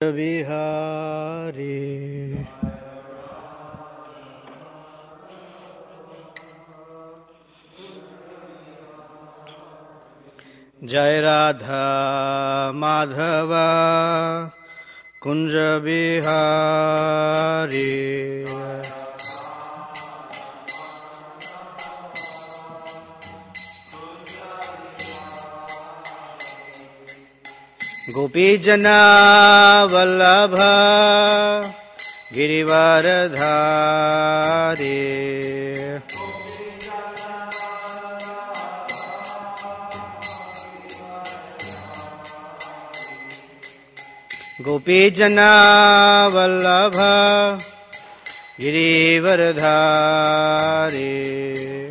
Bihari. Jai Radha Madhava Kunja Bihari. Gopi Jana Vallabha Girivaradhari. Gopi Jana Vallabha Girivaradhari.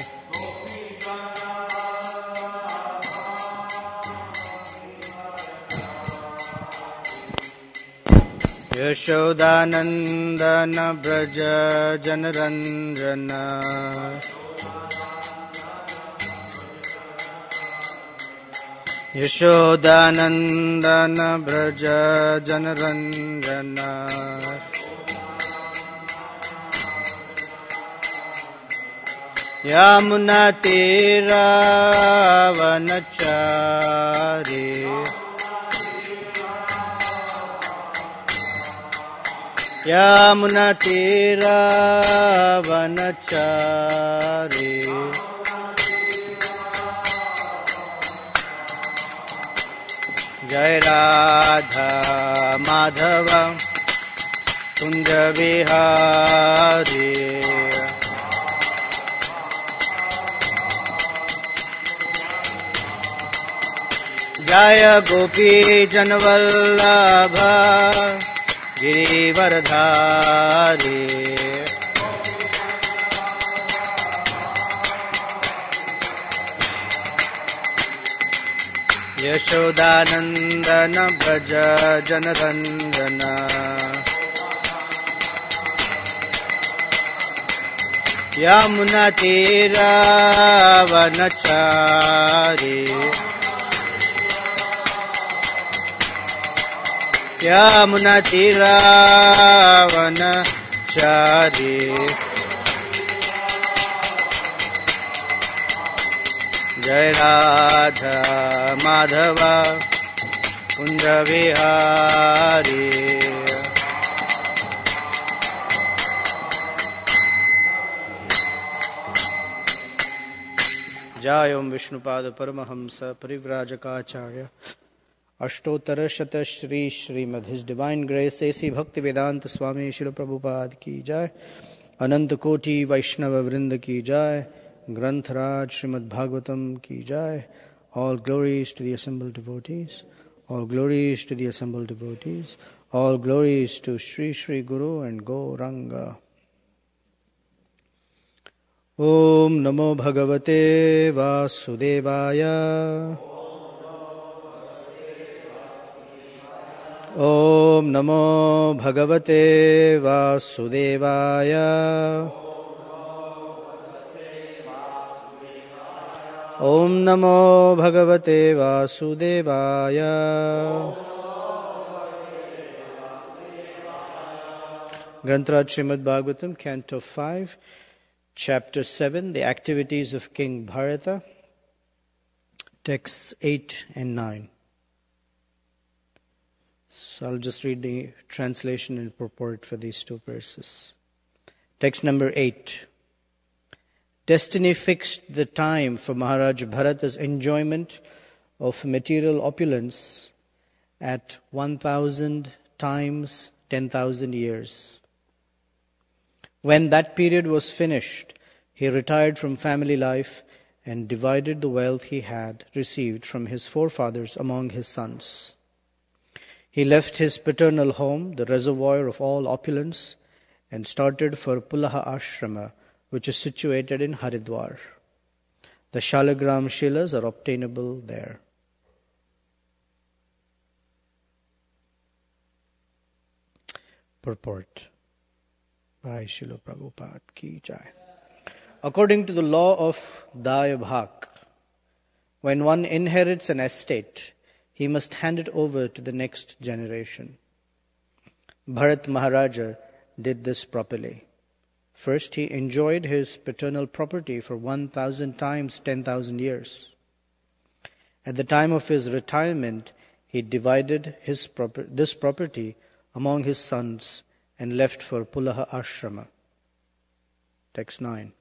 Yashodanandana Braja Janaranjana. Yashodanandana Braja Janaranjana. Yamuna Tira Vanachari. Yamuna Tira Vanachari. Jai Radha Madhava Kunja Bihari. Jaya Gopi Janvallabha Girivaradhari. Yashodanandana Braja Janaranjana. Yamuna Tira Vanachari. Yamuna Tira Vanachari. Jai Radha Madhava Kunja Bihari. Jai Om Vishnupada Paramahamsa Parivrajakaacharya Ashtotara Shata Shri Srimad His Divine Grace A.C. Bhaktivedanta Swami Srila Prabhupada Ki Jai. Ananta Koti Vaishnava Vrinda Ki Jai. Grantharaj Srimad Bhagavatam Ki Jai. All glories to the assembled devotees. All glories to the assembled devotees. All glories to Sri Sri Guru and Gauranga. Om Namo Bhagavate Vasudevaya. Om Namo Bhagavate Vasudevaya. Om Namo Bhagavate Vasudevaya. Grantaraj Srimad Bhagavatam, Canto 5, Chapter 7, The Activities of King Bharata, Texts 8 and 9. So I'll just read the translation and purport for these two verses. Text number 8. Destiny fixed the time for Maharaj Bharata's enjoyment of material opulence at 1,000 times 10,000 years. When that period was finished, he retired from family life and divided the wealth he had received from his forefathers among his sons. He left his paternal home, the reservoir of all opulence, and started for Pulaha Ashrama, which is situated in Haridwar. The Shalagram Shilas are obtainable there. Purport by Srila Prabhupada Ki Jai. According to the law of Daya Bhak, when one inherits an estate, he must hand it over to the next generation. Bharat Maharaja did this properly. First, he enjoyed his paternal property for 1,000 times 10,000 years. At the time of his retirement, he divided this property among his sons and left for Pulaha Ashrama. Text 9.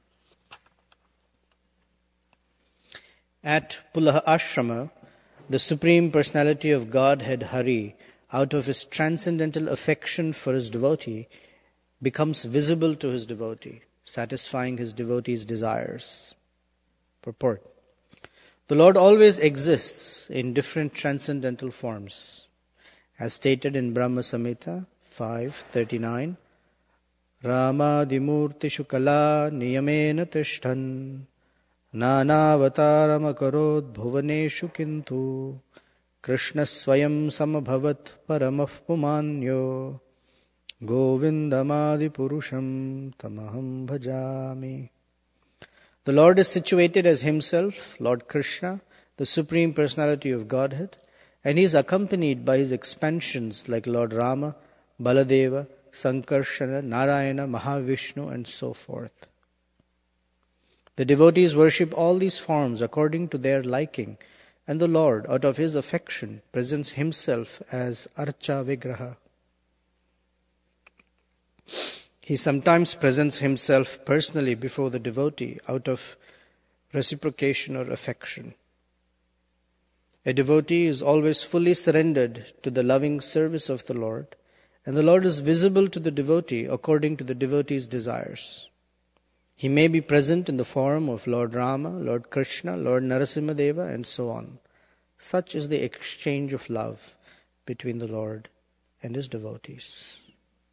At Pulaha Ashrama, the Supreme Personality of Godhead Hari, out of his transcendental affection for his devotee, becomes visible to his devotee, satisfying his devotee's desires. Purport. The Lord always exists in different transcendental forms. As stated in Brahma Samhita 5:39, Ramadimurtishu kala niyamena tishtan nanavataram akarod bhuvaneshu kintu Krishna swayam samabhavat paramah pumanyo Govindamadi purusham tamaham bhajami. The Lord is situated as Himself, Lord Krishna, the Supreme Personality of Godhead, and He is accompanied by His expansions like Lord Rama, Baladeva, Sankarshana, Narayana, Mahavishnu, and so forth. The devotees worship all these forms according to their liking, and the Lord, out of His affection, presents Himself as Archa Vigraha. He sometimes presents Himself personally before the devotee out of reciprocation or affection. A devotee is always fully surrendered to the loving service of the Lord, and the Lord is visible to the devotee according to the devotee's desires. He may be present in the form of Lord Rama, Lord Krishna, Lord Narasimhadeva, and so on. Such is the exchange of love between the Lord and His devotees.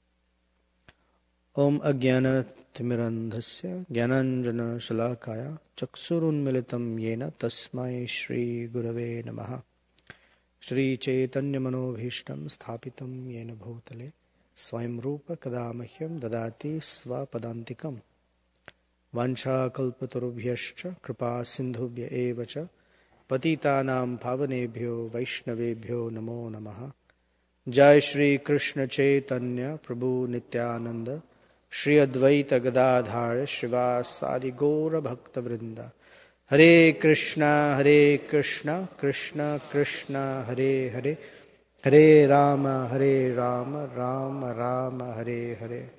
Om Ajnana Timirandhasya Jnananjana Shalakaya Chaksurunmilitam Yena Tasmai Shri Gurave Namaha Shri Chaitanya Manobhishtam Sthapitam Yena Bhutale Swayam Rupa Kadamahyam Dadati Svapadantikam Vancha Kalpatarubhyascha Kripa Sindhubhya Evacha Patitanam Pavanebhyo Vaishnavebhyo Namo Namaha Jai Shri Krishna Chaitanya Prabhu Nityananda Shri Advaita Gadadhara Shrivasadi Gaura Bhakta Vrinda Hare Krishna Krishna Krishna Hare Hare Hare Rama Rama Rama Hare Hare.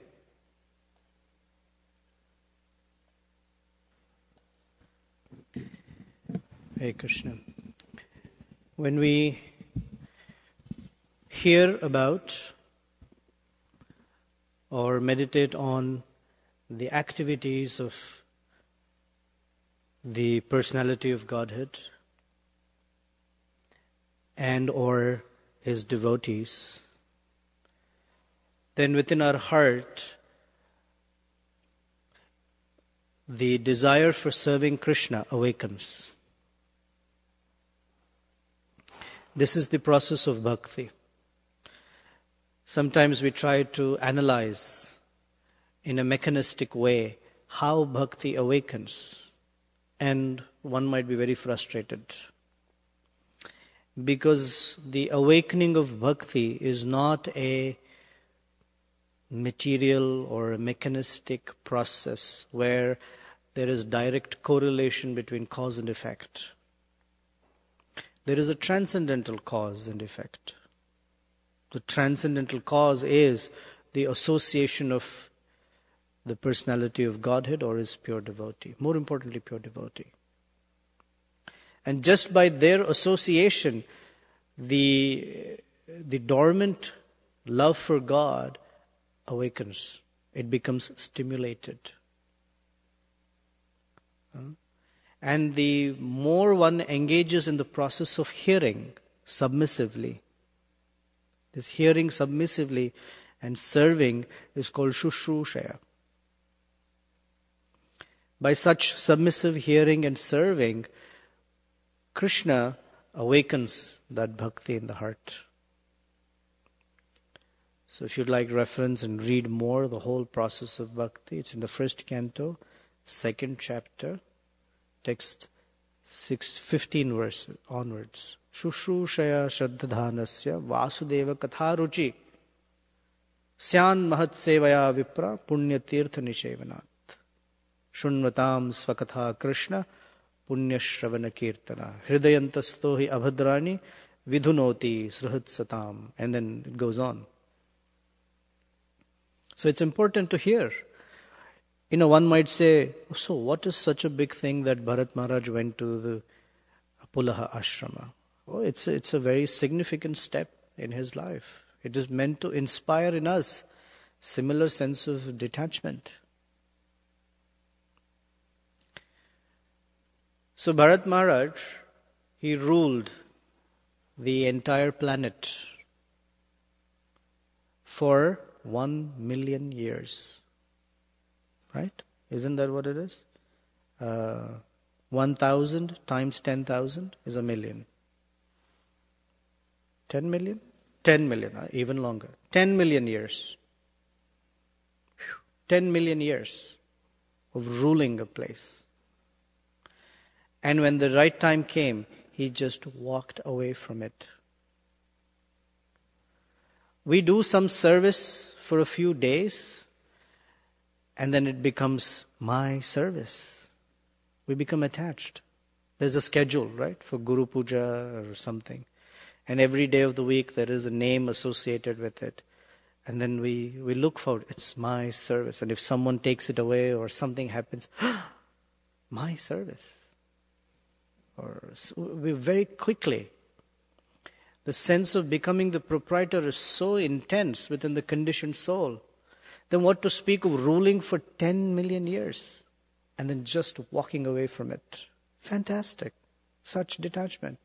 Hare Krishna. When we hear about or meditate on the activities of the personality of Godhead and or His devotees, then within our heart the desire for serving Krishna awakens. This is the process of bhakti. Sometimes we try to analyze in a mechanistic way how bhakti awakens, and one might be very frustrated. Because the awakening of bhakti is not a material or a mechanistic process where there is direct correlation between cause and effect. There is a transcendental cause and effect. The transcendental cause is the association of the personality of Godhead or His pure devotee. More importantly, pure devotee. And just by their association, the dormant love for God awakens. It becomes stimulated. And the more one engages in the process of hearing submissively, this hearing submissively and serving is called Shushrushaya. By such submissive hearing and serving, Krishna awakens that bhakti in the heart. So if you'd like reference and read more the whole process of bhakti, it's in the first canto, second chapter, text 15 verses onwards. Shushushaya Shraddhadhanasya Vasudeva Katharuchi Syan mahat sevaya vipra punya tirtha nishevanat. Shunvatam svakatha Krishna punya shravana kirtana. Hridayantasto hi abhadrani vidhunoti sruhat satam. And then it goes on. So it's important to hear. One might say, so what is such a big thing that Bharat Maharaj went to the Pulaha ashrama? Oh, it's a very significant step in his life. It is meant to inspire in us similar sense of detachment. So Bharat Maharaj, he ruled the entire planet for 1 million years. Right? Isn't that what it is? 1,000 times 10,000 is a million. 10 million? 10 million, even longer. 10 million years. 10 million years of ruling a place. And when the right time came, he just walked away from it. We do some service for a few days, and then it becomes my service. We become attached. There's a schedule, right, for Guru Puja or something. And every day of the week there is a name associated with it. And then we look for it. It's my service. And if someone takes it away or something happens, my service. Or we very quickly, the sense of becoming the proprietor is so intense within the conditioned soul. Then what to speak of ruling for 10 million years and then just walking away from it? Fantastic. Such detachment.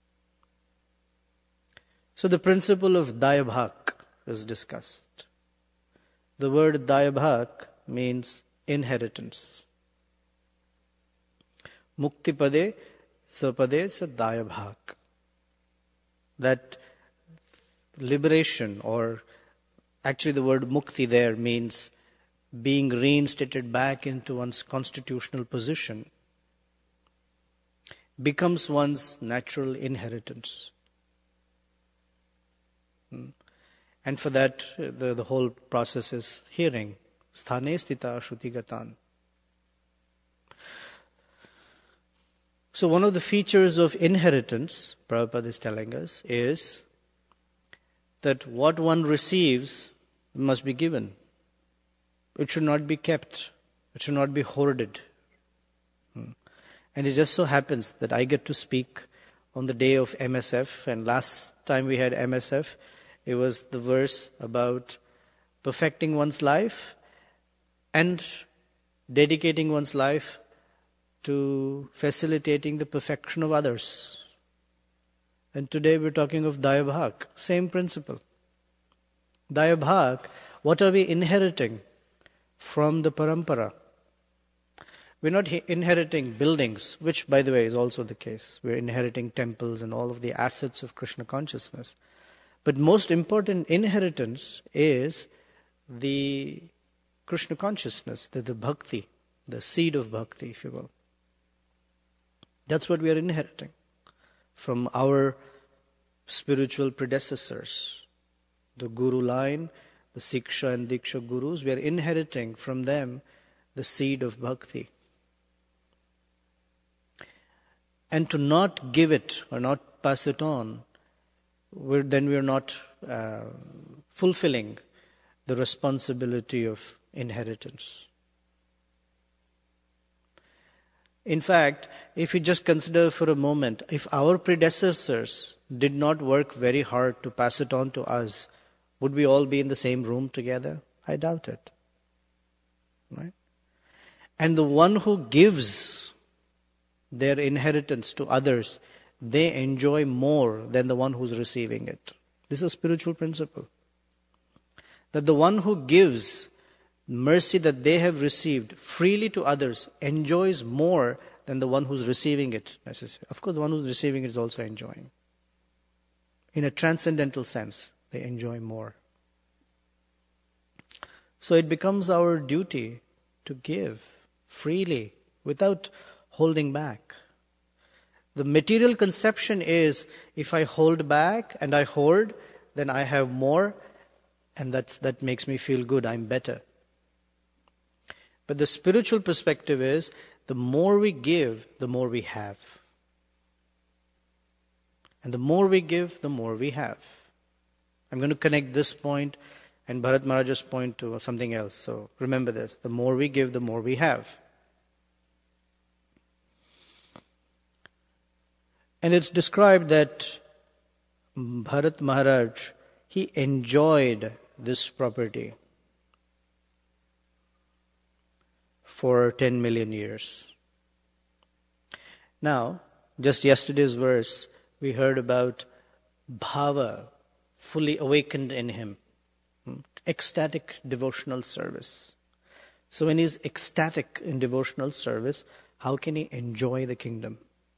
So the principle of Dayabhak is discussed. The word Dayabhak means inheritance. Muktipade sapade sa Dayabhak. That liberation, or actually the word mukti there means being reinstated back into one's constitutional position, becomes one's natural inheritance. And for that, the whole process is hearing. Sthane stita shrutigatan. So one of the features of inheritance, Prabhupada is telling us, is that what one receives must be given. It should not be kept. It should not be hoarded. And it just so happens that I get to speak on the day of MSF, and last time we had MSF, it was the verse about perfecting one's life and dedicating one's life to facilitating the perfection of others. And today we're talking of Dayabhak, same principle. Dayabhak, what are we inheriting from the parampara? We're not inheriting buildings, which by the way is also the case. We're inheriting temples and all of the assets of Krishna consciousness. But most important inheritance is the Krishna consciousness, the bhakti, the seed of bhakti, if you will. That's what we are inheriting from our spiritual predecessors. The Guru line, the Siksha and Diksha Gurus, we are inheriting from them the seed of bhakti. And to not give it or not pass it on, then we are not fulfilling the responsibility of inheritance. In fact, if we just consider for a moment, if our predecessors did not work very hard to pass it on to us, would we all be in the same room together? I doubt it. Right? And the one who gives their inheritance to others, they enjoy more than the one who's receiving it. This is a spiritual principle. That the one who gives mercy that they have received freely to others enjoys more than the one who's receiving it. Of course, the one who's receiving it is also enjoying. In a transcendental sense, they enjoy more. So it becomes our duty to give freely without holding back. The material conception is, if I hold back and I hoard, then I have more, And that makes me feel good, I'm better. But the spiritual perspective is, the more we give, the more we have. And the more we give, the more we have. I'm going to connect this point and Bharat Maharaj's point to something else. So remember this, the more we give, the more we have. And it's described that Bharat Maharaj, he enjoyed this property for 10 million years. Now, just yesterday's verse, we heard about bhava, fully awakened in him. Ecstatic devotional service. So when he's ecstatic in devotional service, how can he enjoy the kingdom?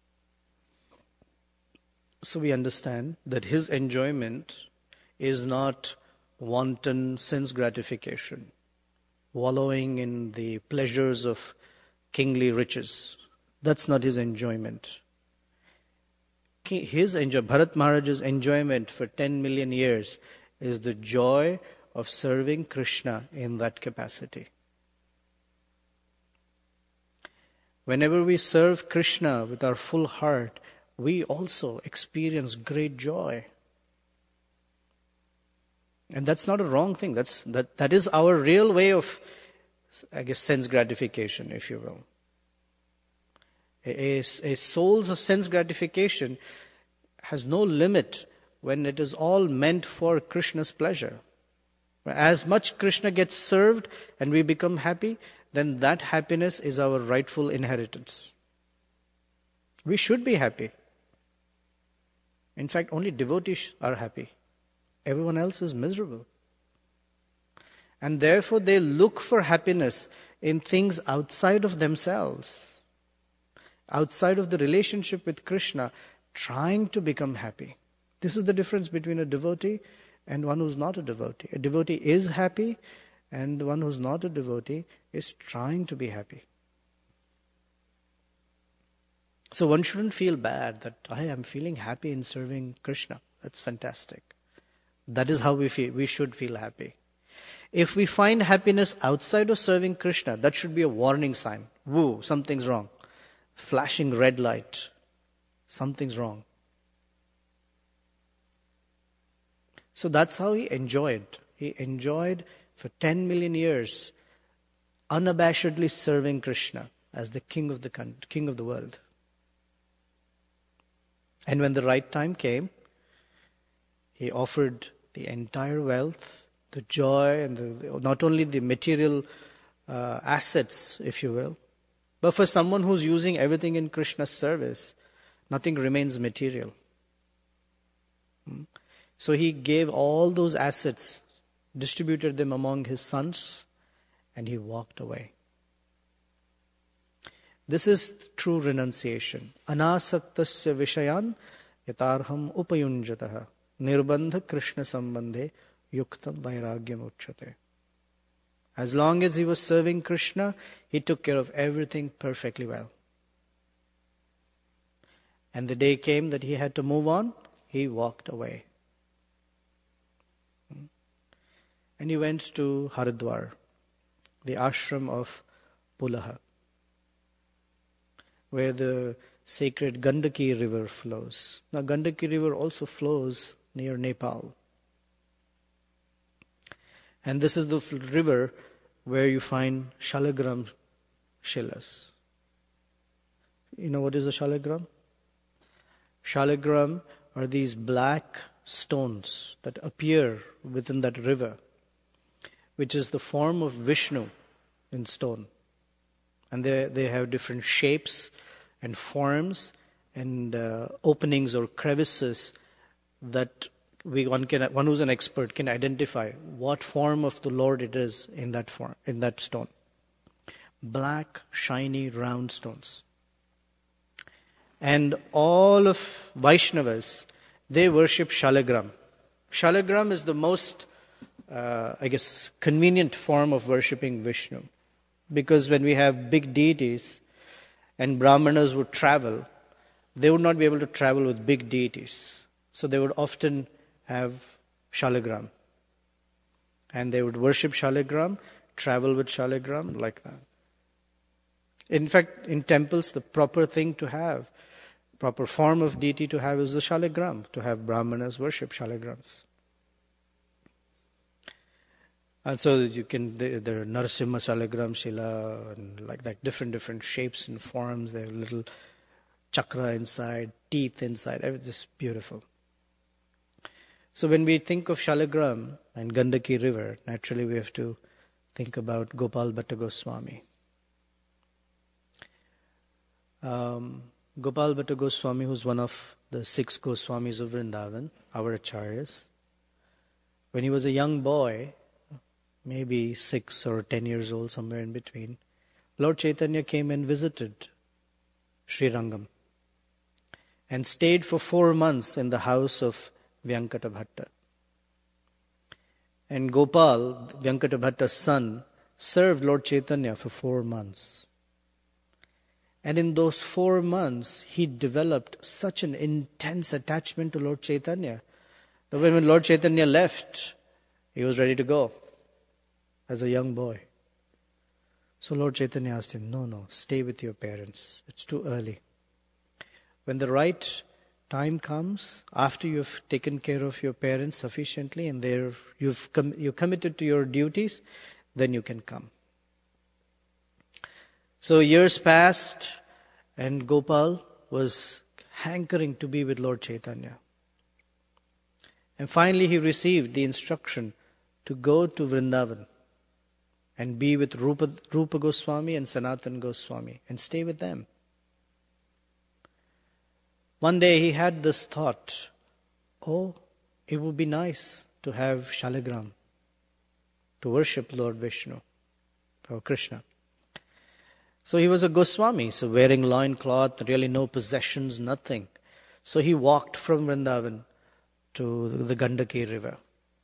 So we understand that his enjoyment is not wanton sense gratification, wallowing in the pleasures of kingly riches. That's not his enjoyment. Bharat Maharaj's enjoyment for 10 million years is the joy of serving Krishna in that capacity. Whenever we serve Krishna with our full heart, we also experience great joy. And that's not a wrong thing. That is our real way of, sense gratification, if you will. A soul's sense gratification has no limit when it is all meant for Krishna's pleasure. As much Krishna gets served and we become happy, then that happiness is our rightful inheritance. We should be happy. In fact, only devotees are happy. Everyone else is miserable. And therefore they look for happiness in things outside of themselves, outside of the relationship with Krishna, trying to become happy. This is the difference between a devotee and one who's not a devotee. A devotee is happy, and the one who's not a devotee is trying to be happy. So one shouldn't feel bad that I am feeling happy in serving Krishna. That's fantastic. That is how we feel. We should feel happy. If we find happiness outside of serving Krishna, that should be a warning sign. Woo, something's wrong. Flashing red light. Something's wrong. So that's how he enjoyed. He enjoyed for 10 million years unabashedly serving Krishna as the king of the world. And when the right time came, he offered the entire wealth, the joy, and not only the material assets, if you will, but for someone who's using everything in Krishna's service, nothing remains material. So he gave all those assets, distributed them among his sons, and he walked away. This is true renunciation. Anasaktasya vishayan yatarham upayunjataha nirbandha Krishna sambandhe yuktam vairagyam uchyate. As long as he was serving Krishna, he took care of everything perfectly well. And the day came that he had to move on, he walked away. And he went to Haridwar, the ashram of Pulaha, where the sacred Gandaki river flows. Now Gandaki river also flows near Nepal. And this is the river where you find Shalagram Shilas. You know what is a Shalagram? Shalagram are these black stones that appear within that river, which is the form of Vishnu in stone. And they have different shapes and forms and openings or crevices that one who's an expert can identify what form of the Lord it is in that stone. Black, shiny, round stones. And all of Vaishnavas, they worship Shalagram. Shalagram is the most, convenient form of worshipping Vishnu. Because when we have big deities and Brahmanas would travel, they would not be able to travel with big deities. So they would often have Shalagram. And they would worship Shaligram, travel with Shaligram, like that. In fact, in temples, the proper thing to have, proper form of deity to have is the Shaligram, to have Brahmanas worship Shaligrams. And so you can, there are Narasimha Shaligram Shila, and like that, different shapes and forms. They have little chakra inside, teeth inside, just beautiful. So when we think of Shaligram and Gandaki river, naturally we have to think about Gopal Bhatta Goswami. Gopal Bhatta Goswami, who's one of the 6 Goswamis of Vrindavan, our acharyas. When he was a young boy, maybe 6 or 10 years old, somewhere in between, Lord Chaitanya came and visited Sri Rangam and stayed for 4 months in the house of Vyankata Bhatta. And Gopal, Vyankata Bhatta's son, served Lord Chaitanya for 4 months. And in those 4 months, he developed such an intense attachment to Lord Chaitanya that when Lord Chaitanya left, he was ready to go as a young boy. So Lord Chaitanya asked him, no, stay with your parents. It's too early. When the right time comes, after you've taken care of your parents sufficiently and you're committed to your duties, then you can come. So years passed, and Gopal was hankering to be with Lord Chaitanya. And finally he received the instruction to go to Vrindavan and be with Rupa Goswami and Sanatan Goswami and stay with them. One day he had this thought, it would be nice to have Shaligram, to worship Lord Vishnu or Krishna. So he was a Goswami, so wearing loincloth, really no possessions, nothing. So he walked from Vrindavan to the Gandaki river.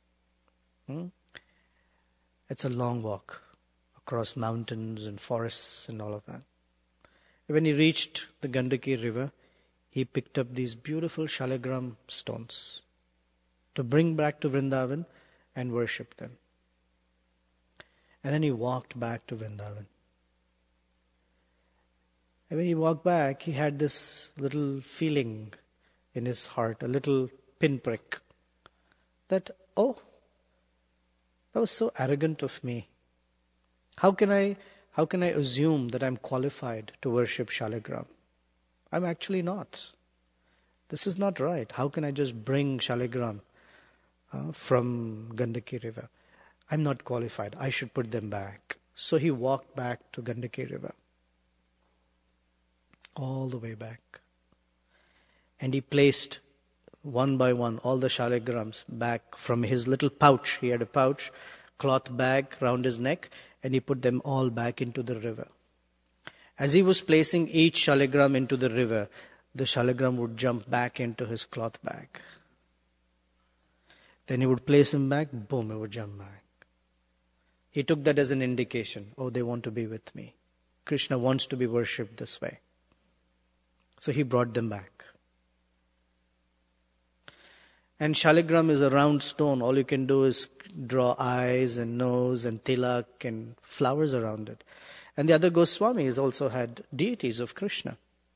It's a long walk across mountains and forests and all of that. When he reached the Gandaki river, he picked up these beautiful Shaligram stones to bring back to Vrindavan and worship them. And then he walked back to Vrindavan. And when he walked back, he had this little feeling in his heart, a little pinprick, that, that was so arrogant of me. How can I assume that I'm qualified to worship Shaligram? I'm actually not. This is not right. How can I just bring Shaligram from Gandaki river? I'm not qualified. I should put them back. So he walked back to Gandaki river. All the way back. And he placed one by one all the Shaligrams back from his little pouch. He had a pouch, cloth bag round his neck, and he put them all back into the river. As he was placing each Shaligram into the river, the Shaligram would jump back into his cloth bag. Then he would place him back, boom, it would jump back. He took that as an indication, they want to be with me. Krishna wants to be worshipped this way. So he brought them back. And Shaligram is a round stone. All you can do is draw eyes and nose and tilak and flowers around it. And the other Goswamis also had deities of Krishna.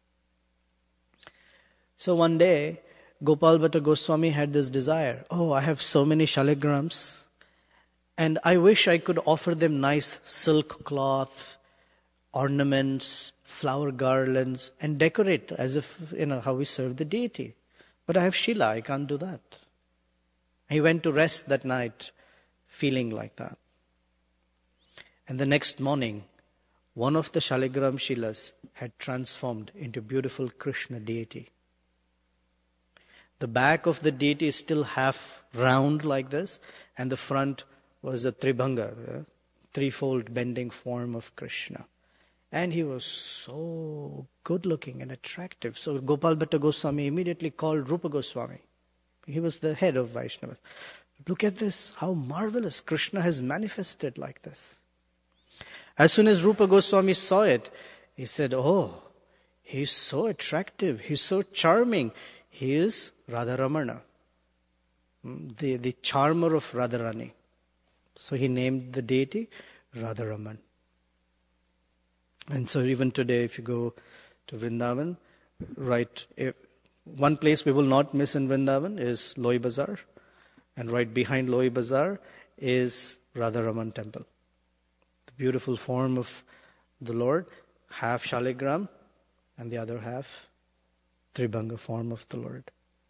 So one day, Gopal Bhatta Goswami had this desire. I have so many Shaligrams, and I wish I could offer them nice silk cloth, ornaments, flower garlands, and decorate as if, how we serve the deity. But I have Shila, I can't do that. He went to rest that night feeling like that. And the next morning, one of the Shaligram Shilas had transformed into beautiful Krishna deity. The back of the deity is still half round like this, and the front was a Tribhanga, threefold bending form of Krishna. And he was so good looking and attractive. So Gopal Bhatta Goswami immediately called Rupa Goswami. He was the head of Vaishnavas. Look at this, how marvelous Krishna has manifested like this. As soon as Rupa Goswami saw it, he said, he's so attractive, he's so charming. He is Radharamana, the charmer of Radharani. So he named the deity Radharaman. And so even today, if you go to Vrindavan, right, one place we will not miss in Vrindavan is Loi Bazaar. And right behind Loi Bazaar is Radharaman temple. The beautiful form of the Lord, half Shaligram and the other half Tribhanga form of the Lord.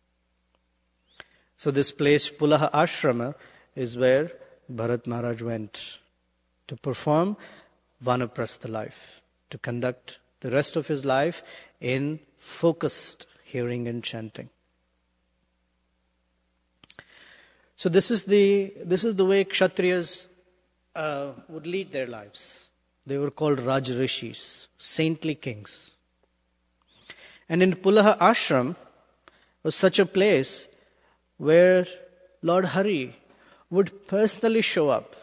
So this place, Pulaha Ashrama, is where Bharat Maharaj went to perform Vanaprastha life, to conduct the rest of his life in focused hearing and chanting. So this is the way Kshatriyas would lead their lives. They were called Raj Rishis, saintly kings. And in Pulaha Ashram was such a place where Lord Hari would personally show up,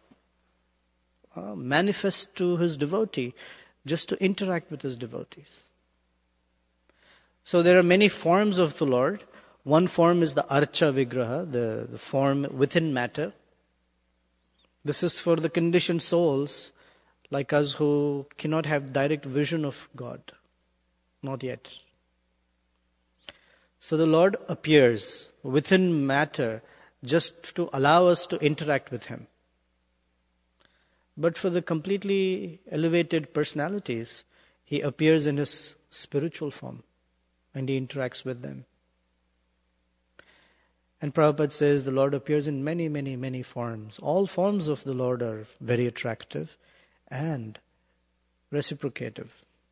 manifest to his devotee, just to interact with his devotees. So there are many forms of the Lord. One form is the Archa Vigraha, the form within matter. This is for the conditioned souls like us who cannot have direct vision of God. Not yet. So the Lord appears within matter just to allow us to interact with Him. But for the completely elevated personalities, He appears in His spiritual form and He interacts with them. And Prabhupada says the Lord appears in many, many, many forms. All forms of the Lord are very attractive and reciprocative.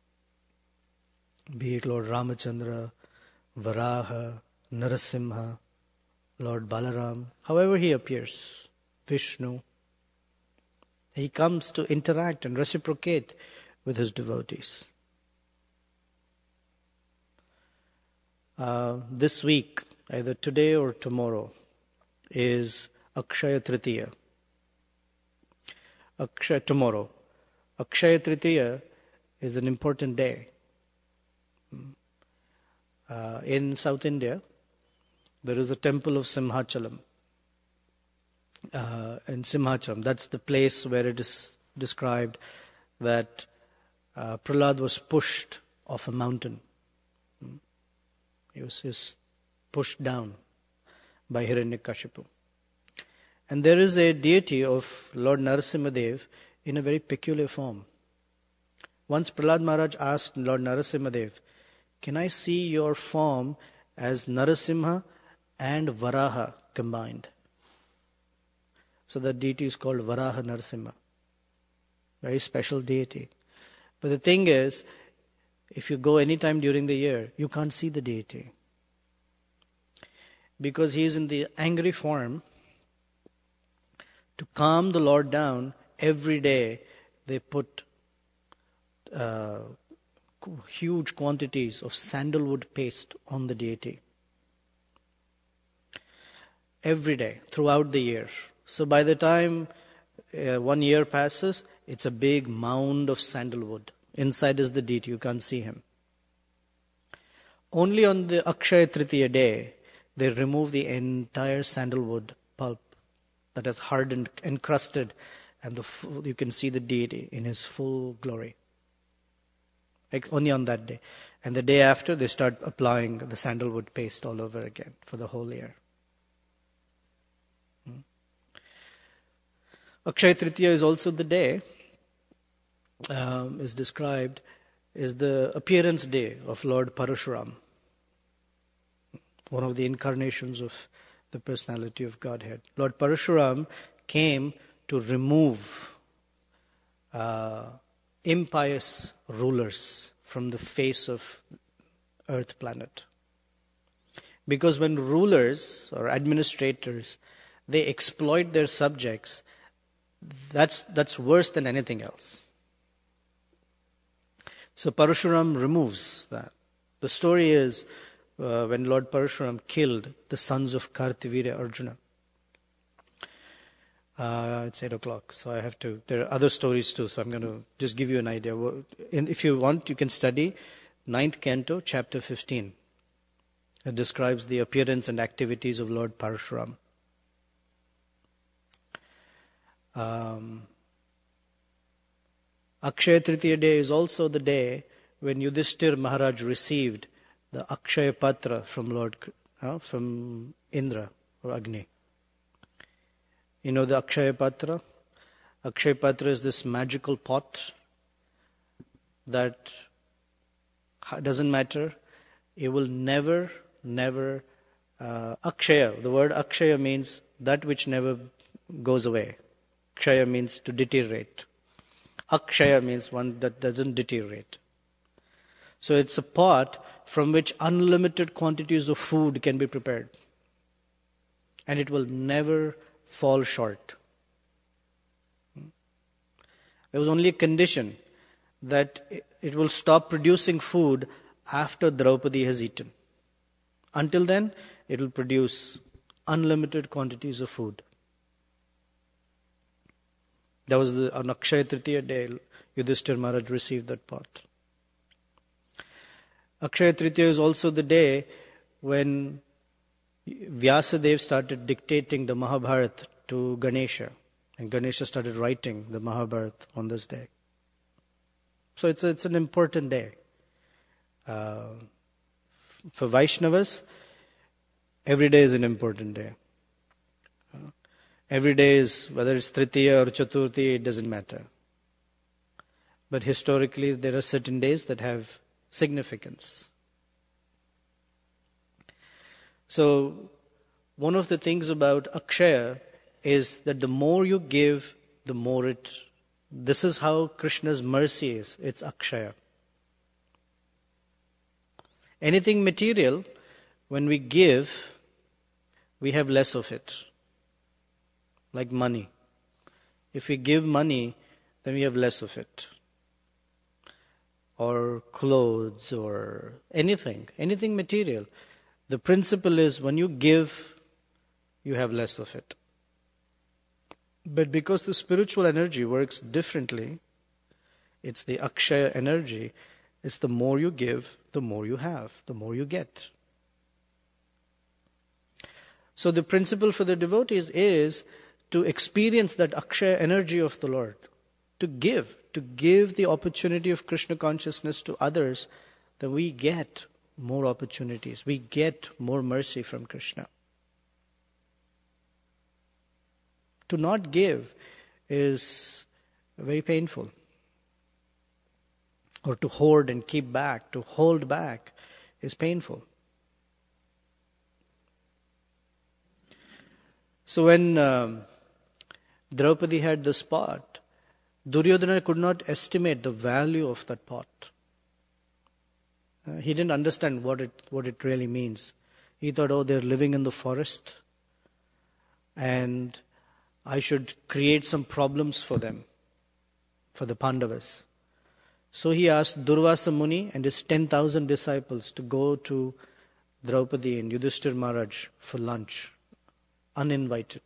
Be it Lord Ramachandra, Varaha, Narasimha, Lord Balaram, however He appears, Vishnu, He comes to interact and reciprocate with His devotees. This week, either today or tomorrow, is Akshaya Tritiya. Tomorrow. Akshaya Tritiya is an important day. In South India, there is a temple of Simhachalam. In Simhachalam, that's the place where it is described that Prahlad was pushed off a mountain. He was pushed down by Hiranyakashipu. And there is a deity of Lord Narasimhadev in a very peculiar form. Once Prahlad Maharaj asked Lord Narasimhadev, "Can I see your form as Narasimha and Varaha combined?" So that deity is called Varaha Narasimha. Very special deity. But the thing is, if you go any time during the year, you can't see the deity. Because he is in the angry form. To calm the Lord down, every day they put huge quantities of sandalwood paste on the deity. Every day, throughout the year. So by the time 1 year passes, it's a big mound of sandalwood. Inside is the deity, you can't see him. Only on the Akshaya Tritiya day, they remove the entire sandalwood pulp that has hardened, encrusted, and you can see the deity in his full glory. Like only on that day. And the day after, they start applying the sandalwood paste all over again for the whole year. Akshaya Tritiya is also the day, is described, is the appearance day of Lord Parashuram, one of the incarnations of the personality of Godhead. Lord Parashuram came to remove impious rulers from the face of earth planet. Because when rulers or administrators, they exploit their subjects, that's worse than anything else. So Parashuram removes that. The story is when Lord Parashuram killed the sons of Kartavirya Arjuna. It's 8 o'clock, so I have to. There are other stories too, so I'm going to just give you an idea. And if you want, you can study 9th Canto, chapter 15. It describes the appearance and activities of Lord Parashuram. Akshaya Tritiya day is also the day when Yudhishthir Maharaj received the Akshaya Patra from from Indra or Agni. You know the Akshaya Patra? Akshaya Patra is this magical pot that doesn't matter. It will never, Akshaya, the word Akshaya means that which never goes away. Kshaya means to deteriorate. Akshaya means one that doesn't deteriorate. So it's a pot from which unlimited quantities of food can be prepared. And it will never fall short. There was only a condition that it will stop producing food after Draupadi has eaten. Until then, it will produce unlimited quantities of food. That was on Akshaya Tritiya day, Yudhishthir Maharaj received that pot. Akshaya Tritiya is also the day when Vyasadeva started dictating the Mahabharata to Ganesha. And Ganesha started writing the Mahabharata on this day. So it's an important day. For Vaishnavas, every day is an important day. Every day is, whether it's Tritiya or Chaturthi, it doesn't matter. But historically, there are certain days that have significance. So, one of the things about Akshaya is that the more you give, the more this is how Krishna's mercy is. It's Akshaya. Anything material, when we give, we have less of it. Like money. If we give money, then we have less of it. Or clothes or anything material. The principle is when you give, you have less of it. But because the spiritual energy works differently, it's the Akshaya energy, it's the more you give, the more you have, the more you get. So the principle for the devotees is to experience that Akshaya energy of the Lord, to give the opportunity of Krishna consciousness to others, that we get more opportunities, we get more mercy from Krishna. To not give is very painful. Or to hoard and keep back, to hold back is painful. So when Draupadi had this pot, Duryodhana could not estimate the value of that pot. He didn't understand what it really means. He thought, they're living in the forest and I should create some problems for them, for the Pandavas. So he asked Durvasa Muni and his 10,000 disciples to go to Draupadi and Yudhishthir Maharaj for lunch, uninvited.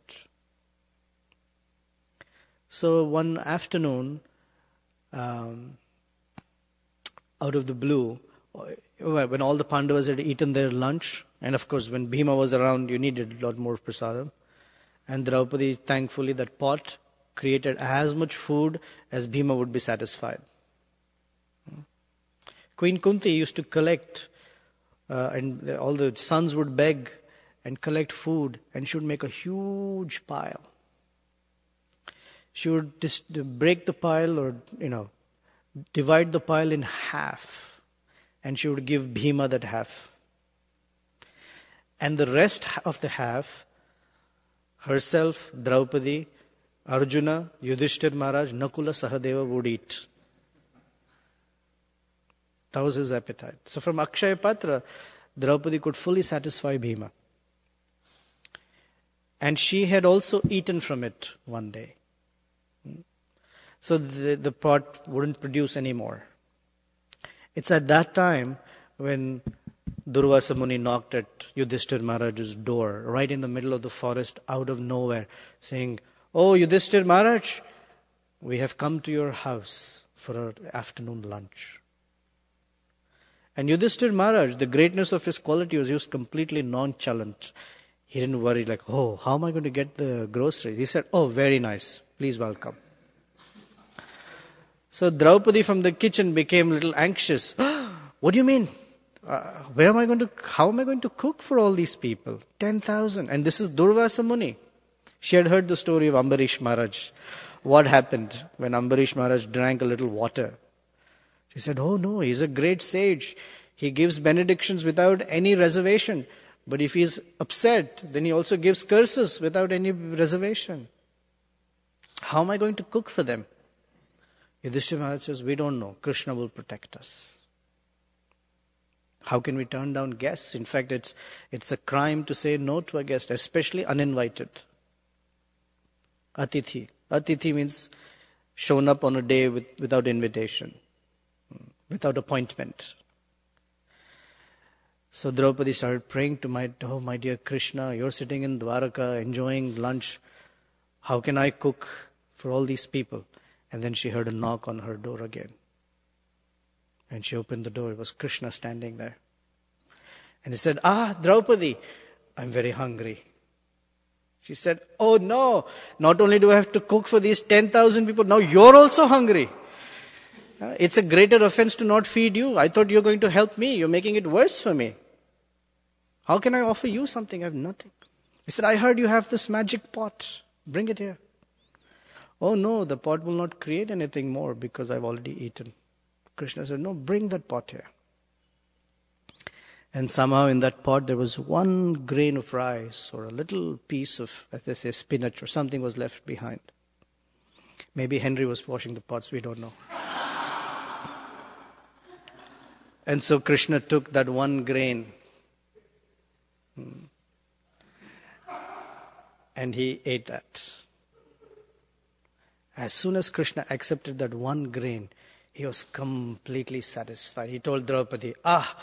So one afternoon, out of the blue, when all the Pandavas had eaten their lunch, and of course when Bhima was around, you needed a lot more prasadam. And Draupadi, thankfully, that pot created as much food as Bhima would be satisfied. Queen Kunti used to collect, and all the sons would beg and collect food, and she would make a huge pile. She would break the pile or, divide the pile in half, and she would give Bhima that half. And the rest of the half, herself, Draupadi, Arjuna, Yudhishthir Maharaj, Nakula, Sahadeva would eat. That was his appetite. So from Akshaya Patra, Draupadi could fully satisfy Bhima. And she had also eaten from it one day. So the pot wouldn't produce any more. It's at that time when Durvasa Muni knocked at Yudhishthir Maharaj's door, right in the middle of the forest, out of nowhere, saying, "Oh, Yudhishthir Maharaj, we have come to your house for our afternoon lunch." And Yudhishthir Maharaj, the greatness of his quality was he was completely nonchalant. He didn't worry how am I going to get the groceries? He said, "Oh, very nice. Please welcome. So Draupadi from the kitchen became a little anxious. What do you mean? How am I going to cook for all these people? 10,000. And this is Durvasa Muni. She had heard the story of Ambarish Maharaj. What happened when Ambarish Maharaj drank a little water? She said, oh no, he's a great sage. He gives benedictions without any reservation. But if he's upset, then he also gives curses without any reservation. How am I going to cook for them? Yudhishthira Maharaj says, we don't know. Krishna will protect us. How can we turn down guests? In fact, it's a crime to say no to a guest, especially uninvited. Atithi. Atithi means shown up on a day without invitation, without appointment. So Draupadi started praying to my dear Krishna, you're sitting in Dwaraka enjoying lunch. How can I cook for all these people? And then she heard a knock on her door again. And she opened the door. It was Krishna standing there. And he said, Draupadi, I'm very hungry. She said, oh no, not only do I have to cook for these 10,000 people, now you're also hungry. It's a greater offense to not feed you. I thought you were going to help me. You're making it worse for me. How can I offer you something? I have nothing. He said, I heard you have this magic pot. Bring it here. Oh no, the pot will not create anything more because I've already eaten. Krishna said, no, bring that pot here. And somehow in that pot there was one grain of rice or a little piece of, as they say, spinach or something was left behind. Maybe Henry was washing the pots, we don't know. And so Krishna took that one grain and he ate that. As soon as Krishna accepted that one grain, he was completely satisfied. He told Draupadi,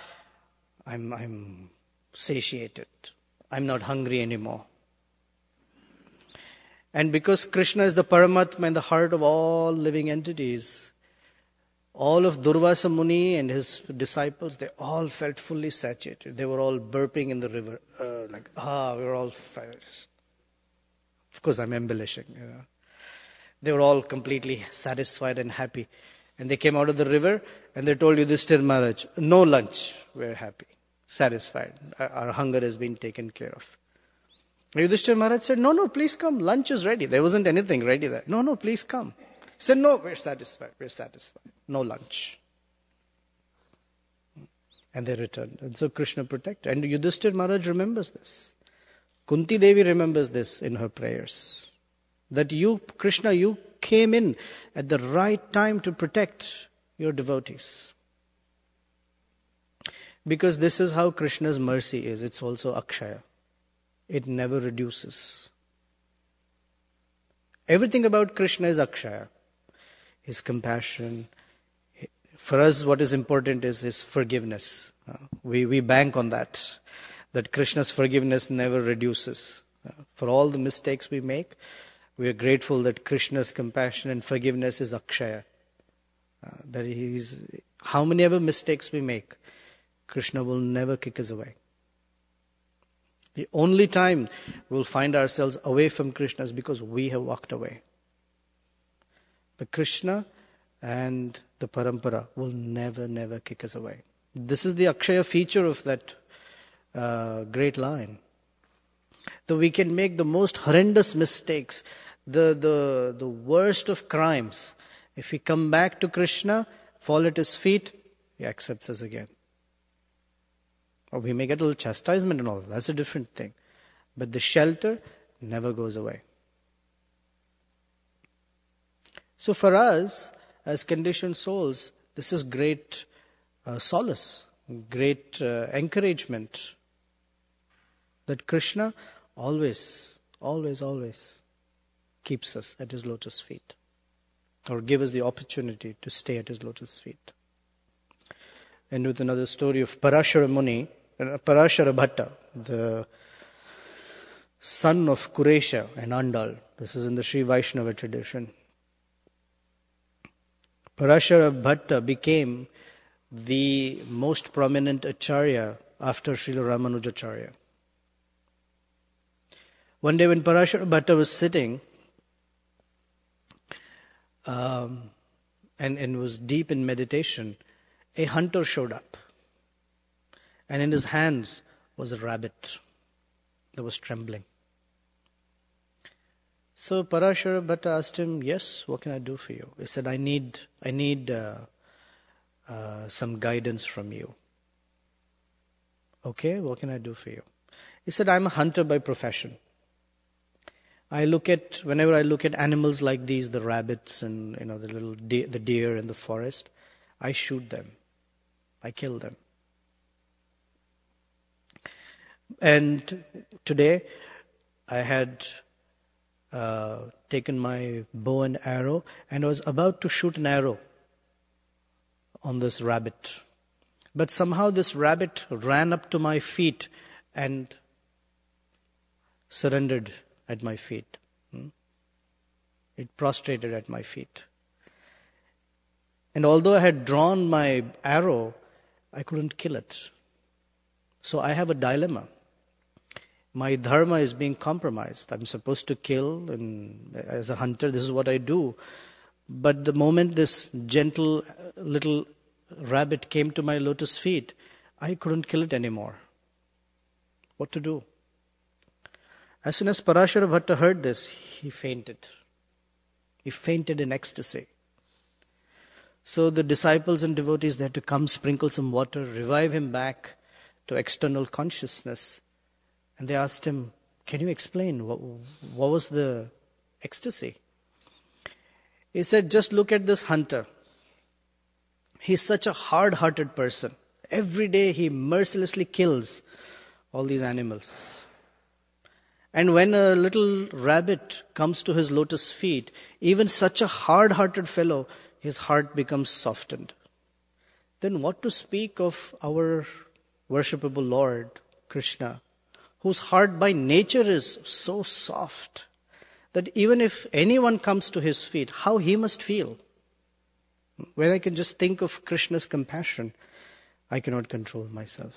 I'm satiated. I'm not hungry anymore. And because Krishna is the Paramatma in the heart of all living entities, all of Durvasa Muni and his disciples, they all felt fully satiated. They were all burping in the river. We're all fired. Of course, I'm embellishing. They were all completely satisfied and happy. And they came out of the river and they told Yudhishthira Maharaj, no lunch, we're happy, satisfied. Our hunger has been taken care of. Yudhishthira Maharaj said, no, please come, lunch is ready. There wasn't anything ready there. No, please come. He said, no, we're satisfied. No lunch. And they returned. And so Krishna protected. And Yudhishthira Maharaj remembers this. Kunti Devi remembers this in her prayers. That you, Krishna, you came in at the right time to protect your devotees. Because this is how Krishna's mercy is. It's also Akshaya. It never reduces. Everything about Krishna is Akshaya. His compassion. For us, what is important is his forgiveness. We bank on that. That Krishna's forgiveness never reduces. For all the mistakes we make, we are grateful that Krishna's compassion and forgiveness is Akshaya. How many ever mistakes we make, Krishna will never kick us away. The only time we'll find ourselves away from Krishna is because we have walked away. But Krishna and the Parampara will never kick us away. This is the Akshaya feature of that great line. Though we can make the most horrendous mistakes, the worst of crimes, if we come back to Krishna, fall at his feet, he accepts us again. Or we may get a little chastisement and all, that's a different thing. But the shelter never goes away. So for us, as conditioned souls, this is great solace, great encouragement. That Krishna always keeps us at his lotus feet. Or give us the opportunity to stay at his lotus feet. And with another story of Parashara Muni, Parashara Bhatta, the son of Kuresha and Andal. This is in the Sri Vaishnava tradition. Parashara Bhatta became the most prominent Acharya after Srila Ramanujacharya. One day when Parashara Bhatta was sitting, and was deep in meditation, a hunter showed up. And in his hands was a rabbit that was trembling. So Parashara Bhatta asked him, yes, what can I do for you? He said, I need some guidance from you. Okay, what can I do for you? He said, I'm a hunter by profession. Whenever I look at animals like these, the rabbits and the deer in the forest, I shoot them. I kill them. And today, I had taken my bow and arrow and I was about to shoot an arrow on this rabbit. But somehow this rabbit ran up to my feet and surrendered at my feet. It prostrated at my feet. And although I had drawn my arrow, I couldn't kill it. So I have a dilemma. My dharma is being compromised. I'm supposed to kill, and as a hunter, this is what I do. But the moment this gentle little rabbit came to my lotus feet, I couldn't kill it anymore. What to do? As soon as Parashara Bhatta heard this, he fainted. He fainted in ecstasy. So the disciples and devotees, they had to come, sprinkle some water, revive him back to external consciousness. And they asked him, can you explain what was the ecstasy? He said, just look at this hunter. He's such a hard-hearted person. Every day he mercilessly kills all these animals. And when a little rabbit comes to his lotus feet, even such a hard-hearted fellow, his heart becomes softened. Then what to speak of our worshipable Lord, Krishna, whose heart by nature is so soft that even if anyone comes to his feet, how he must feel. When I can just think of Krishna's compassion, I cannot control myself.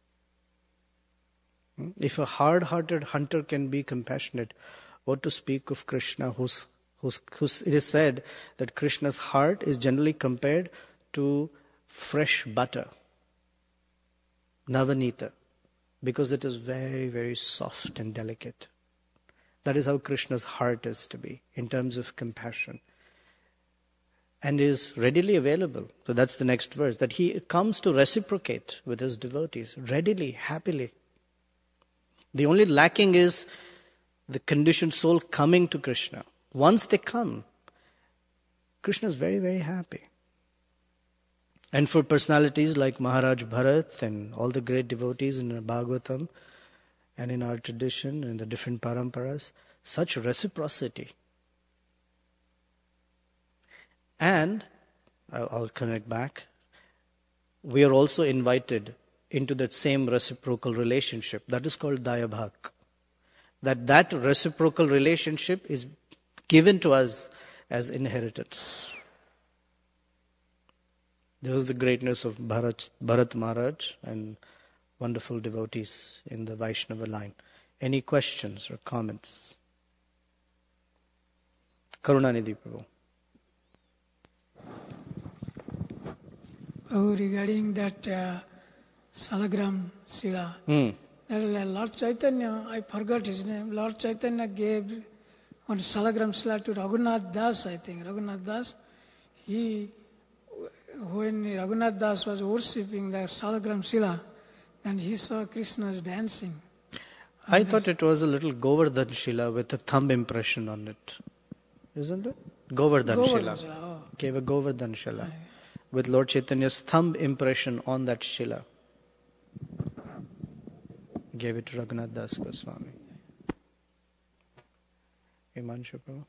If a hard-hearted hunter can be compassionate, what to speak of Krishna, whose it is said that Krishna's heart is generally compared to fresh butter, navanita, because it is very, very soft and delicate. That is how Krishna's heart is to be in terms of compassion, and is readily available. So that's the next verse, that he comes to reciprocate with his devotees readily, happily. The only lacking is the conditioned soul coming to Krishna. Once they come, Krishna is very, very happy. And for personalities like Maharaj Bharat and all the great devotees in the Bhagavatam and in our tradition and the different paramparas, such reciprocity. And, I'll connect back, we are also invited into that same reciprocal relationship. That is called Dayabhak. That reciprocal relationship is given to us as inheritance. This is the greatness of Bharat Maharaj and wonderful devotees in the Vaishnava line. Any questions or comments? Karunanidhi Prabhu. Regarding that Salagram Sila, Lord Chaitanya, I forgot his name, Lord Chaitanya gave one Salagram Sila to Raghunath Das, I think. Raghunath Das, when Raghunath Das was worshipping the Salagram Sila, and he saw Krishna's dancing. I thought it was a little Govardhan Shila with a thumb impression on it. Isn't it? Govardhan Shila. Oh. Gave a Govardhan Shila with Lord Chaitanya's thumb impression on that Shila. Gave it to Raghunath Das Goswami. Himanshu Prabhu.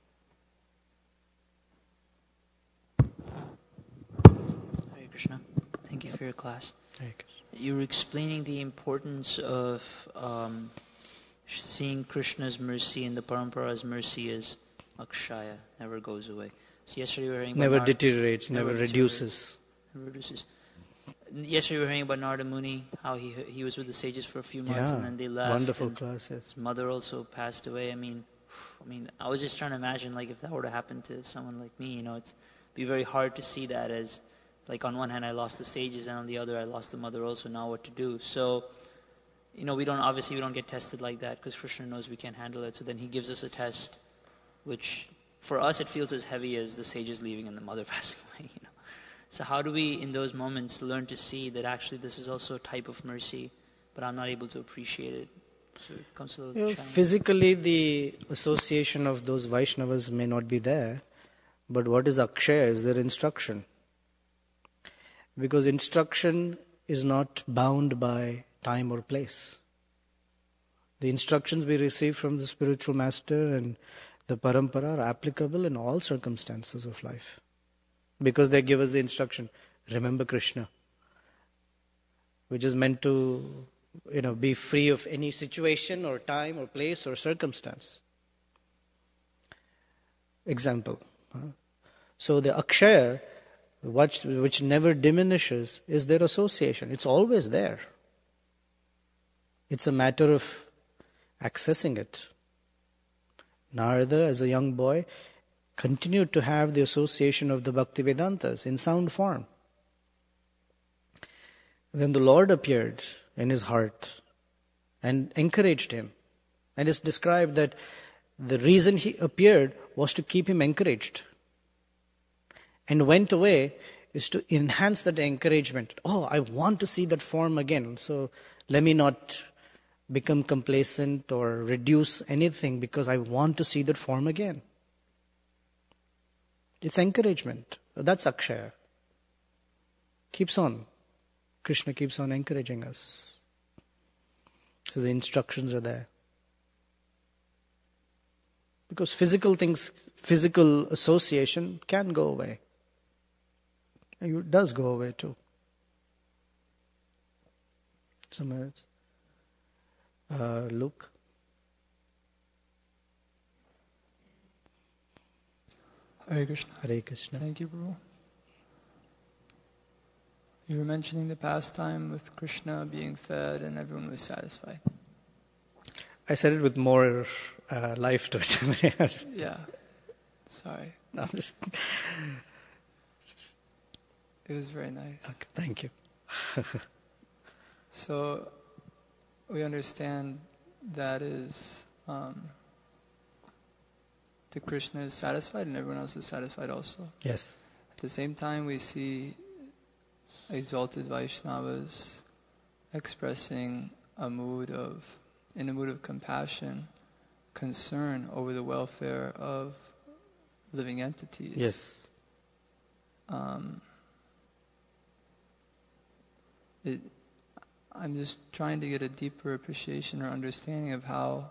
Hare Krishna. Thank you for your class. Hare Krishna. You were explaining the importance of seeing Krishna's mercy and the Parampara's mercy as akshaya, never goes away. So yesterday we were hearing about Never deteriorates, never reduces. Never reduces. Yesterday we were hearing about Narada Muni, how he was with the sages for a few months and then they left. Wonderful class, yes. His mother also passed away. I mean, I mean, I was just trying to imagine, like, if that were to happen to someone like me, it'd be very hard to see that as, like, on one hand I lost the sages, and on the other I lost the mother also, now what to do. So, we don't get tested like that, because Krishna knows we can't handle it. So then he gives us a test, which for us it feels as heavy as the sages leaving and the mother passing away, So how do we, in those moments, learn to see that actually this is also a type of mercy, but I'm not able to appreciate it? So it comes to a little challenge. Physically, the association of those Vaishnavas may not be there, but what is Akshaya is their instruction. Because instruction is not bound by time or place. The instructions we receive from the spiritual master and the parampara are applicable in all circumstances of life. Because they give us the instruction, remember Krishna, which is meant to be free of any situation or time or place or circumstance. Example. So the Akshaya, which never diminishes, is their association. It's always there. It's a matter of accessing it. Narada, as a young boy, continued to have the association of the Bhaktivedantas in sound form. Then the Lord appeared in his heart and encouraged him. And it's described that the reason he appeared was to keep him encouraged. And went away is to enhance that encouragement. Oh, I want to see that form again. So let me not become complacent or reduce anything because I want to see that form again. It's encouragement. That's Akshaya. Keeps on. Krishna keeps on encouraging us. So the instructions are there. Because physical things, physical association can go away. It does go away too. Some Luke. Hare Krishna. Hare Krishna. Thank you, Prabhu. You were mentioning the pastime with Krishna being fed and everyone was satisfied. I said it with more life to it. Yeah. Sorry. No, I'm just... It was very nice. Okay, thank you. So, we understand that is that Krishna is satisfied and everyone else is satisfied also. Yes. At the same time, we see exalted Vaishnavas expressing in a mood of compassion, concern over the welfare of living entities. Yes. I'm just trying to get a deeper appreciation or understanding of how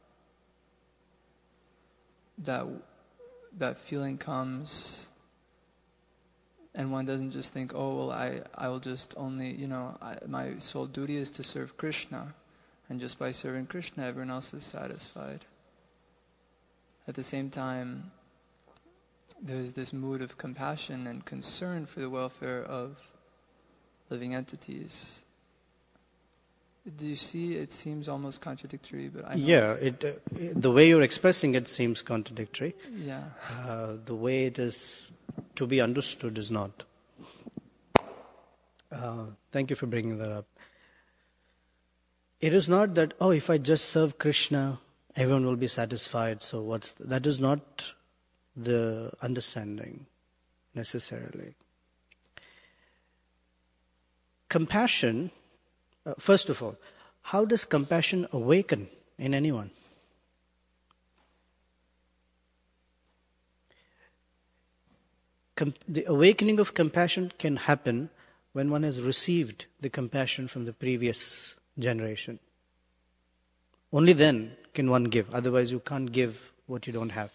that feeling comes, and one doesn't just think, oh, well, I will just only, my sole duty is to serve Krishna, and just by serving Krishna, everyone else is satisfied. At the same time, there's this mood of compassion and concern for the welfare of living entities. Do you see? It seems almost contradictory, but I know. Yeah, the way you're expressing it seems contradictory. Yeah. The way it is to be understood is not. Thank you for bringing that up. It is not that, if I just serve Krishna, everyone will be satisfied. So that is not the understanding necessarily. Compassion, first of all, how does compassion awaken in anyone? The awakening of compassion can happen when one has received the compassion from the previous generation. Only then can one give. Otherwise, you can't give what you don't have.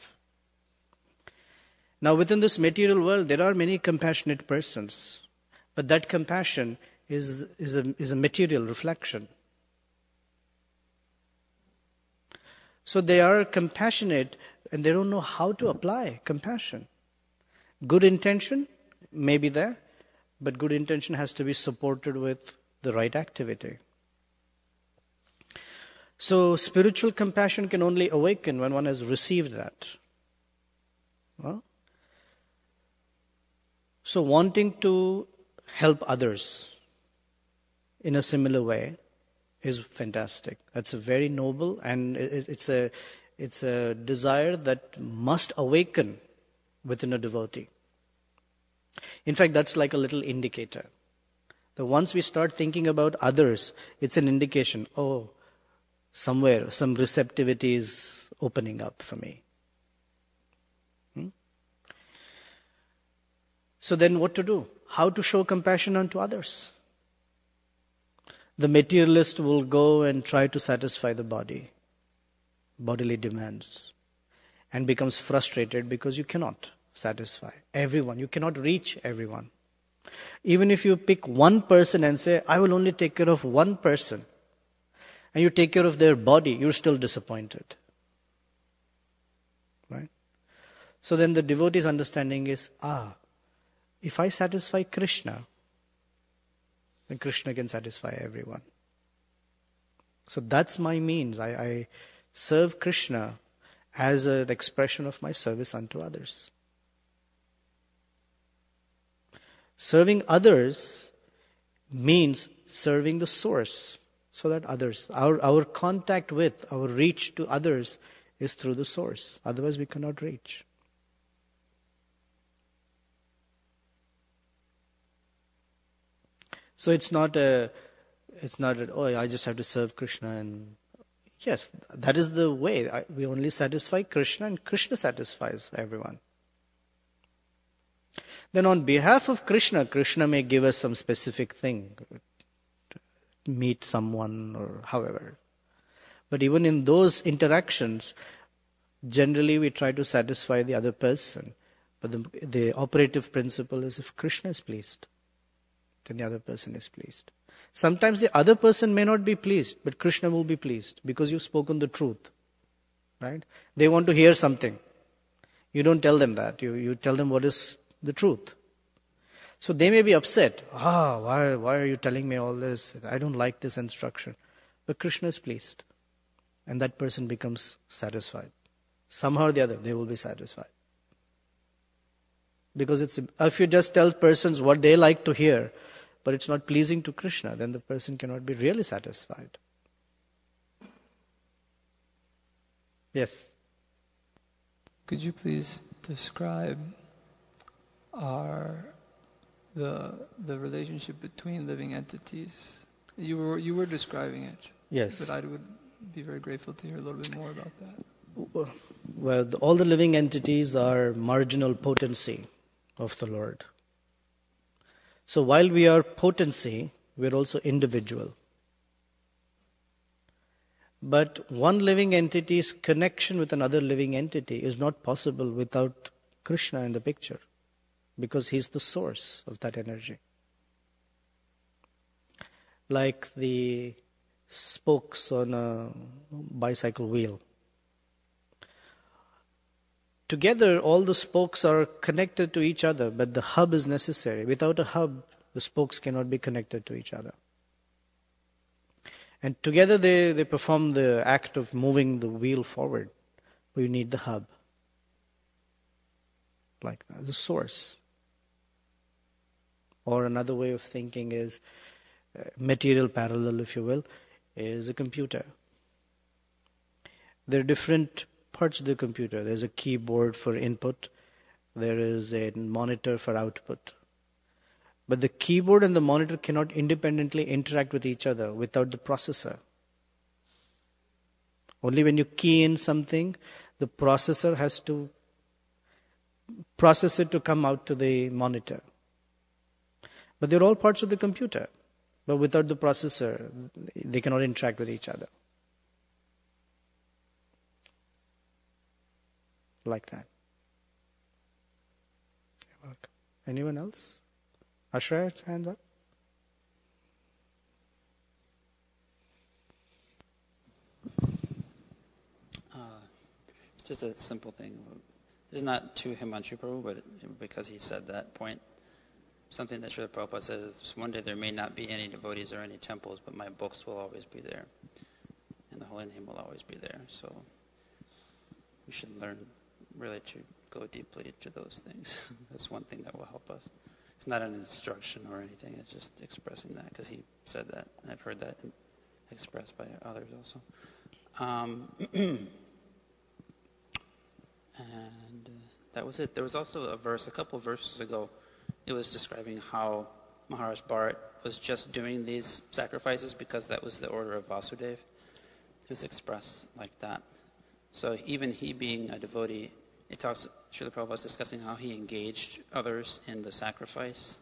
Now, within this material world, there are many compassionate persons, but that compassion is a material reflection. So they are compassionate and they don't know how to apply compassion. Good intention may be there, but good intention has to be supported with the right activity. So spiritual compassion can only awaken when one has received that. Well, so wanting to help others in a similar way is fantastic. That's a very noble, and it's a desire that must awaken within a devotee. In fact, that's like a little indicator. So once we start thinking about others, it's an indication, oh, somewhere some receptivity is opening up for me. So then what to do? How to show compassion unto others? The materialist will go and try to satisfy the bodily demands, and becomes frustrated because you cannot satisfy everyone. You cannot reach everyone. Even if you pick one person and say, I will only take care of one person, and you take care of their body, you're still disappointed. Right? So then the devotee's understanding is, if I satisfy Krishna, then Krishna can satisfy everyone. So that's my means. I serve Krishna as an expression of my service unto others. Serving others means serving the source, so that others, our contact with, our reach to others is through the source. Otherwise we cannot reach. So it's not I just have to serve Krishna, and yes, that is the way. We only satisfy Krishna, and Krishna satisfies everyone. Then on behalf of Krishna, Krishna may give us some specific thing, meet someone or however. But even in those interactions, generally we try to satisfy the other person. But the operative principle is, if Krishna is pleased, then the other person is pleased. Sometimes the other person may not be pleased, but Krishna will be pleased because you've spoken the truth. Right? They want to hear something. You don't tell them that. You tell them what is the truth. So they may be upset. Why are you telling me all this? I don't like this instruction. But Krishna is pleased. And that person becomes satisfied. Somehow or the other, they will be satisfied. Because if you just tell persons what they like to hear, but it's not pleasing to Krishna, then the person cannot be really satisfied. Yes? Could you please describe the relationship between living entities? You were describing it. Yes. But I would be very grateful to hear a little bit more about that. Well, all the living entities are marginal potency of the Lord. So while we are potency, we are also individual. But one living entity's connection with another living entity is not possible without Krishna in the picture, because he's the source of that energy. Like the spokes on a bicycle wheel. Together, all the spokes are connected to each other, but the hub is necessary. Without a hub, the spokes cannot be connected to each other. And together they perform the act of moving the wheel forward. But you need the hub. Like that, the source. Or another way of thinking is, material parallel, if you will, is a computer. There are different parts of the computer. There's a keyboard for input. There is a monitor for output. But the keyboard and the monitor cannot independently interact with each other without the processor. Only when you key in something, the processor has to process it to come out to the monitor. But they're all parts of the computer. But without the processor, they cannot interact with each other. Like that. You're welcome. Anyone else? Ashraya, hands up. Just a simple thing. This is not to Himanshu Prabhu, but because he said that point. Something that Srila Prabhupada says is, one day there may not be any devotees or any temples, but my books will always be there. and the holy name will always be there. So we should learn really to go deeply into those things. That's one thing that will help us. It's not an instruction or anything. It's just expressing that, because he said that. And I've heard that expressed by others also. And that was it. There was also a verse, a couple of verses ago, it was describing how Maharaj Bharat was just doing these sacrifices because that was the order of Vasudev. It was expressed like that. So even he being a devotee, Srila Prabhupada was discussing how he engaged others in the sacrifice.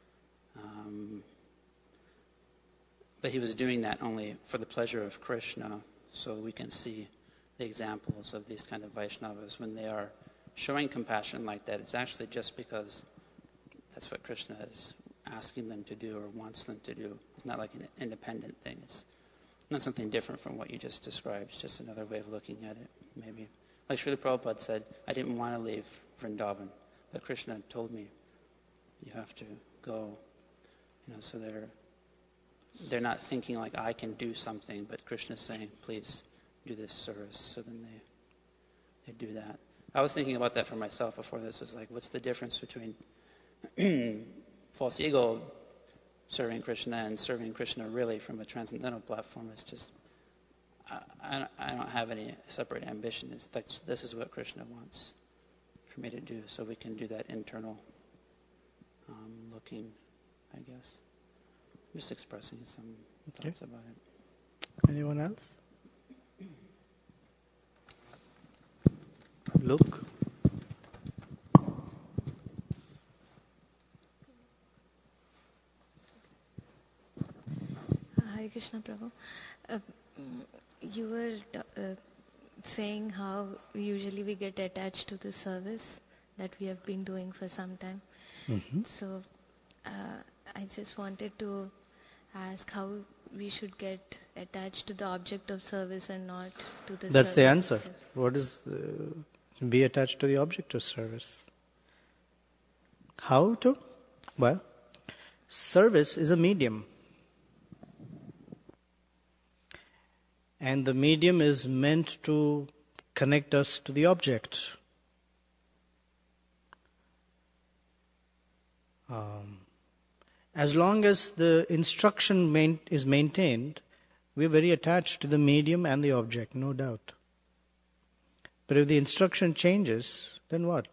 But he was doing that only for the pleasure of Krishna, so we can see the examples of these kind of Vaishnavas. When they are showing compassion like that, it's actually just because that's what Krishna is asking them to do or wants them to do. It's not like an independent thing. It's not something different from what you just described. It's just another way of looking at it, maybe. Like Srila Prabhupada said, I didn't want to leave Vrindavan, but Krishna told me, you have to go. So they're not thinking like I can do something, but Krishna's saying, please do this service. So then they do that. I was thinking about that for myself before this. Was like, what's the difference between false ego serving Krishna and serving Krishna really from a transcendental platform? It's just, I don't have any separate ambition. This is what Krishna wants for me to do, so we can do that internal looking, I guess. I'm just expressing some thoughts about it. Anyone else? Luke? Hare Krishna Prabhu. You were saying how usually we get attached to the service that we have been doing for some time. Mm-hmm. So I just wanted to ask how we should get attached to the object of service and not to the That's service the answer. itself. What is be attached to the object of service? How to? Well, service is a medium. And the medium is meant to connect us to the object. As long as the instruction is maintained, we're very attached to the medium and the object, no doubt. But if the instruction changes, then what?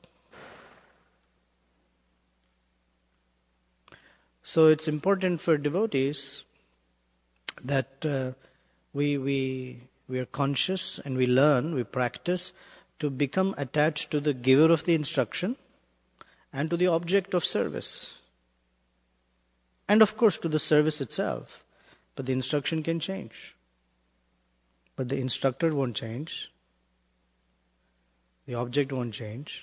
So it's important for devotees that we are conscious and we learn, we practice to become attached to the giver of the instruction and to the object of service. And of course to the service itself. But the instruction can change. But the instructor won't change. The object won't change.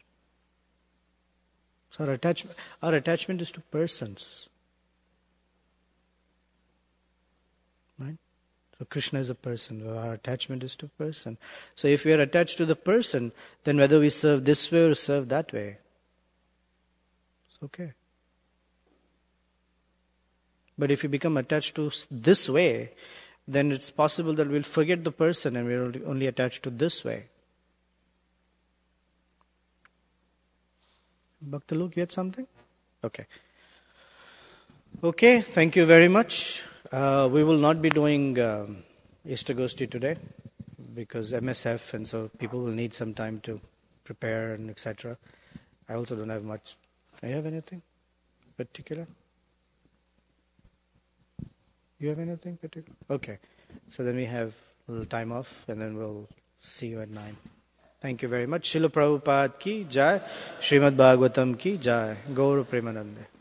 So our attachment is to persons. Right? So Krishna is a person. Our attachment is to person. So if we are attached to the person, then whether we serve this way or serve that way, it's okay. But if you become attached to this way, then it's possible that we'll forget the person and we're only attached to this way. Bhaktalok, you had something? Okay. Okay, thank you very much. We will not be doing Ishtagoshti today because MSF, and so people will need some time to prepare and etc. I also don't have much. Do you have anything particular? You have anything particular? Okay. So then we have a little time off and then we'll see you at 9. Thank you very much. Srila Prabhupada ki jai. Srimad Bhagavatam ki jai. Gaura Premanande.